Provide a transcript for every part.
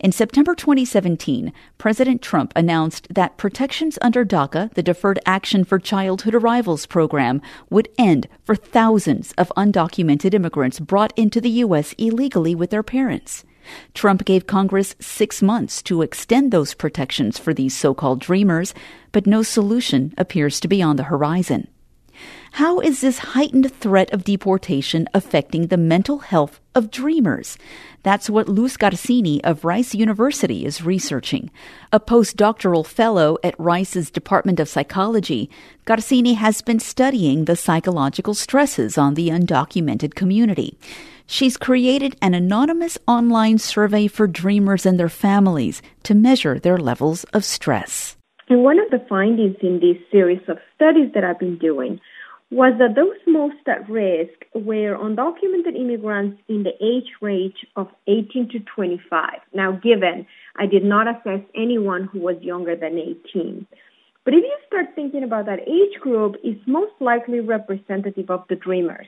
In September 2017, President Trump announced that protections under DACA, the Deferred Action for Childhood Arrivals program, would end for thousands of undocumented immigrants brought into the U.S. illegally with their parents. Trump gave Congress 6 months to extend those protections for these so-called dreamers, but no solution appears to be on the horizon. How is this heightened threat of deportation affecting the mental health of dreamers? That's what Luz Garcini of Rice University is researching. A postdoctoral fellow at Rice's Department of Psychology, Garcini has been studying the psychological stresses on the undocumented community. She's created an anonymous online survey for dreamers and their families to measure their levels of stress. And one of the findings in this series of studies that I've been doing was that those most at risk were undocumented immigrants in the age range of 18 to 25. Now, given I did not assess anyone who was younger than 18. But if you start thinking about that age group, it's most likely representative of the dreamers.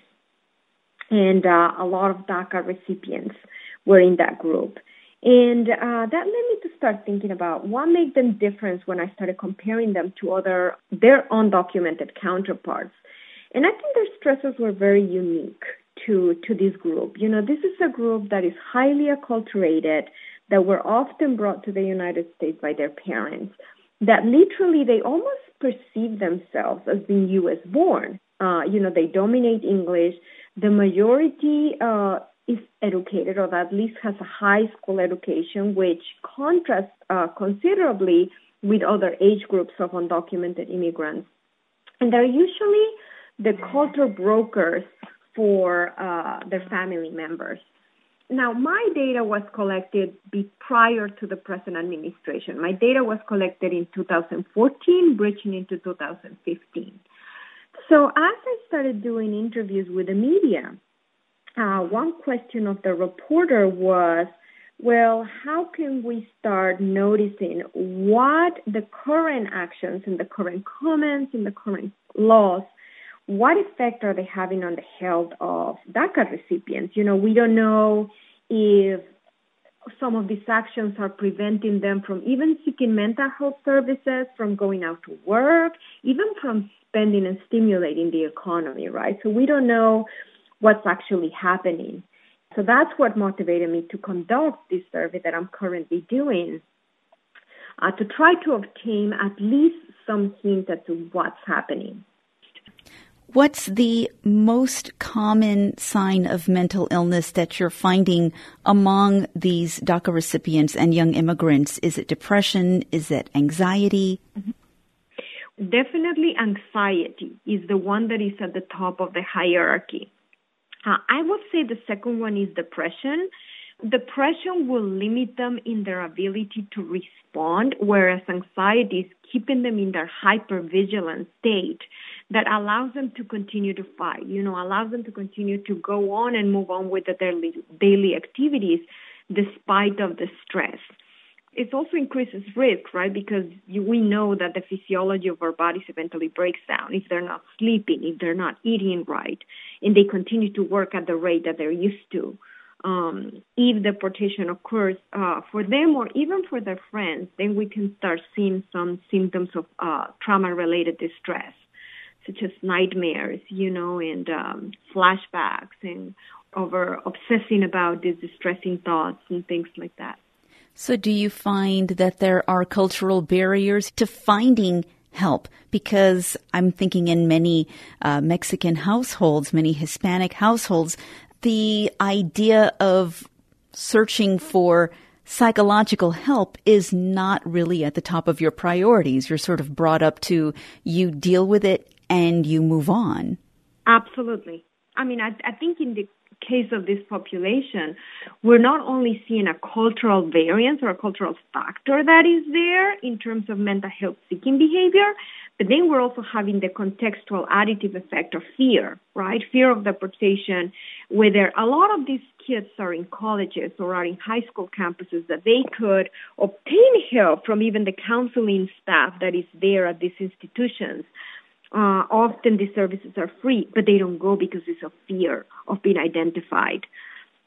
And a lot of DACA recipients were in that group. And that led me to start thinking about what made them different when I started comparing them to their undocumented counterparts. And I think their stressors were very unique to this group. You know, this is a group that is highly acculturated, that were often brought to the United States by their parents, that literally they almost perceive themselves as being U.S. born. They dominate English. The majority is educated, or at least has a high school education, which contrasts considerably with other age groups of undocumented immigrants. And they're usually the culture brokers for their family members. Now, my data was collected prior to the present administration. My data was collected in 2014, bridging into 2015. So as I started doing interviews with the media, one question of the reporter was, well, how can we start noticing what the current actions and the current comments and the current laws, what effect are they having on the health of DACA recipients? You know, we don't know if some of these actions are preventing them from even seeking mental health services, from going out to work, even from spending and stimulating the economy, right? So we don't know what's actually happening. So that's what motivated me to conduct this survey that I'm currently doing, to try to obtain at least some hint as to what's happening. What's the most common sign of mental illness that you're finding among these DACA recipients and young immigrants? Is it depression? Is it anxiety? Definitely anxiety is the one that is at the top of the hierarchy. I would say the second one is depression. Depression will limit them in their ability to respond, whereas anxiety is keeping them in their hypervigilant state that allows them to continue to fight, allows them to continue to go on and move on with their daily activities despite of the stress. It also increases risk, right? Because we know that the physiology of our bodies eventually breaks down if they're not sleeping, if they're not eating right, and they continue to work at the rate that they're used to. If deportation occurs for them or even for their friends, then we can start seeing some symptoms of trauma-related distress, such as nightmares, and flashbacks and over obsessing about these distressing thoughts and things like that. So do you find that there are cultural barriers to finding help? Because I'm thinking in many Mexican households, many Hispanic households, the idea of searching for psychological help is not really at the top of your priorities. You're sort of brought up to, you deal with it and you move on. Absolutely. I mean, I think in the case of this population, we're not only seeing a cultural variance or a cultural factor that is there in terms of mental health seeking behavior, but then we're also having the contextual additive effect of fear, right? Fear of deportation, whether a lot of these kids are in colleges or are in high school campuses, that they could obtain help from even the counseling staff that is there at these institutions. Often these services are free, but they don't go because it's a fear of being identified.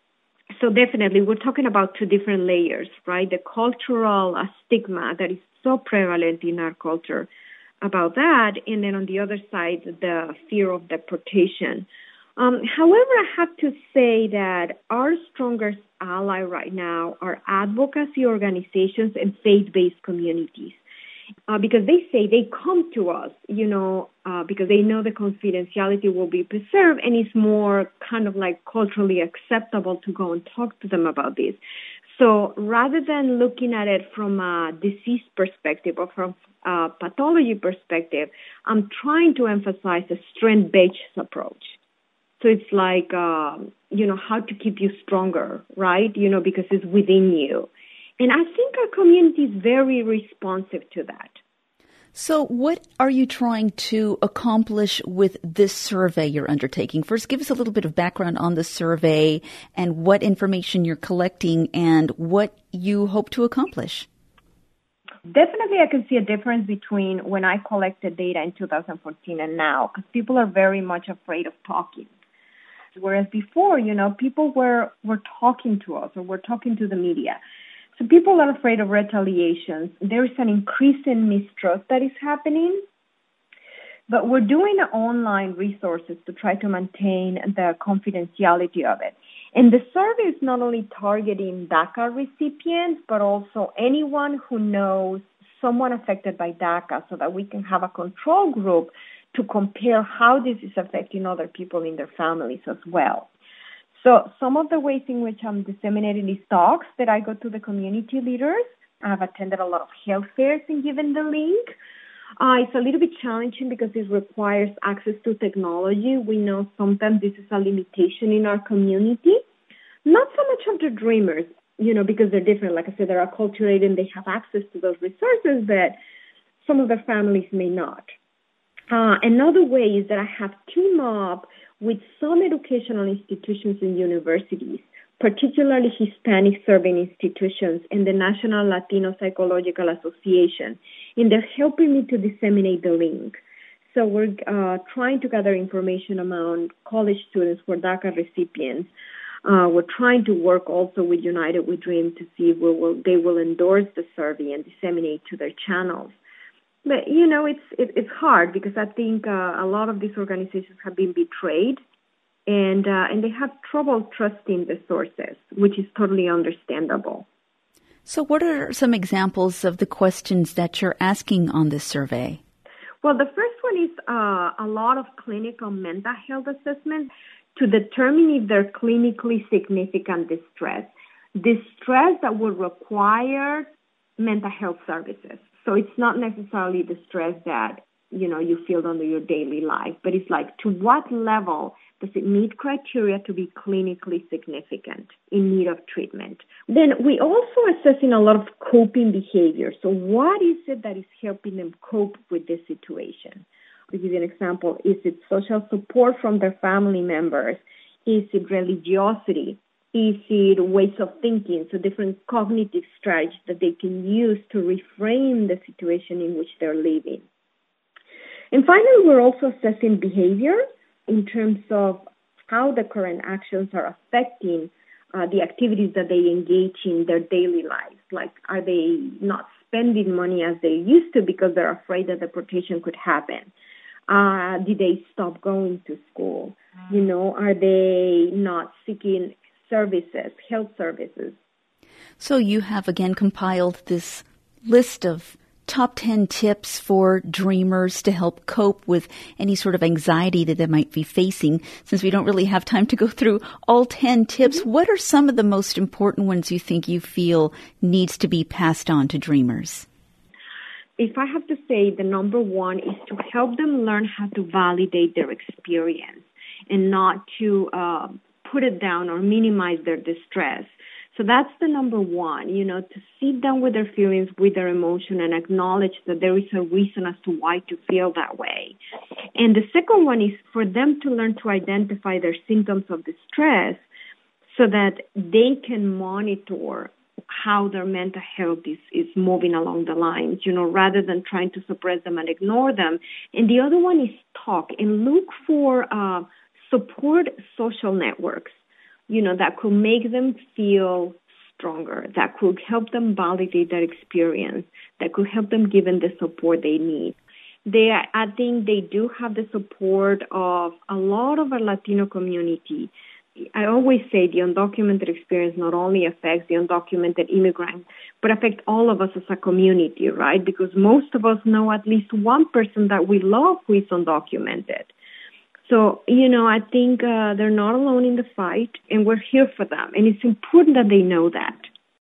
So definitely, we're talking about two different layers, right? The cultural stigma that is so prevalent in our culture about that, and then on the other side, the fear of deportation. However, I have to say that our strongest ally right now are advocacy organizations and faith-based communities. Because they say they come to us, because they know the confidentiality will be preserved and it's more kind of like culturally acceptable to go and talk to them about this. So rather than looking at it from a disease perspective or from a pathology perspective, I'm trying to emphasize a strength-based approach. So it's like, how to keep you stronger, right? Because it's within you. And I think our community is very responsive to that. So what are you trying to accomplish with this survey you're undertaking? First, give us a little bit of background on the survey and what information you're collecting and what you hope to accomplish. Definitely, I can see a difference between when I collected data in 2014 and now, because people are very much afraid of talking. Whereas before, people were talking to us or were talking to the media. So people are afraid of retaliations. There is an increase in mistrust that is happening. But we're doing online resources to try to maintain the confidentiality of it. And the survey is not only targeting DACA recipients, but also anyone who knows someone affected by DACA so that we can have a control group to compare how this is affecting other people in their families as well. So some of the ways in which I'm disseminating these talks that I go to the community leaders. I've attended a lot of health fairs and given the link. It's a little bit challenging because it requires access to technology. We know sometimes this is a limitation in our community. Not so much of the dreamers, because they're different. Like I said, they're acculturated and they have access to those resources, but some of their families may not. Another way is that I have teamed up with some educational institutions and universities, particularly Hispanic serving institutions and the National Latino Psychological Association, and they're helping me to disseminate the link. So we're trying to gather information among college students for DACA recipients. We're trying to work also with United We Dream to see if they will endorse the survey and disseminate to their channels. But, it's hard because I think a lot of these organizations have been betrayed and they have trouble trusting the sources, which is totally understandable. So what are some examples of the questions that you're asking on this survey? Well, the first one is a lot of clinical mental health assessments to determine if they're clinically significant distress that would require mental health services. So it's not necessarily the stress that, you feel under your daily life, but it's like to what level does it meet criteria to be clinically significant in need of treatment. Then we also assessing a lot of coping behavior. So what is it that is helping them cope with this situation? To give you an example, is it social support from their family members? Is it religiosity? Is it ways of thinking, so different cognitive strategies that they can use to reframe the situation in which they're living? And finally, we're also assessing behavior in terms of how the current actions are affecting the activities that they engage in their daily lives. Like, are they not spending money as they used to because they're afraid that deportation could happen? Did they stop going to school? Are they not seeking services, health services? So you have again compiled this list of top 10 tips for dreamers to help cope with any sort of anxiety that they might be facing. Since we don't really have time to go through all 10 tips, what are some of the most important ones you think you feel needs to be passed on to dreamers? If I have to say, the number one is to help them learn how to validate their experience and not to put it down or minimize their distress. So that's the number one, to sit down with their feelings, with their emotion, and acknowledge that there is a reason as to why to feel that way. And the second one is for them to learn to identify their symptoms of distress so that they can monitor how their mental health is moving along the lines, rather than trying to suppress them and ignore them. And the other one is talk and look for support social networks. that could make them feel stronger, that could help them validate their experience, that could help them give them the support they need. I think they do have the support of a lot of our Latino community. I always say the undocumented experience not only affects the undocumented immigrant, but affects all of us as a community, right? Because most of us know at least one person that we love who is undocumented. So, I think they're not alone in the fight, and we're here for them. And it's important that they know that.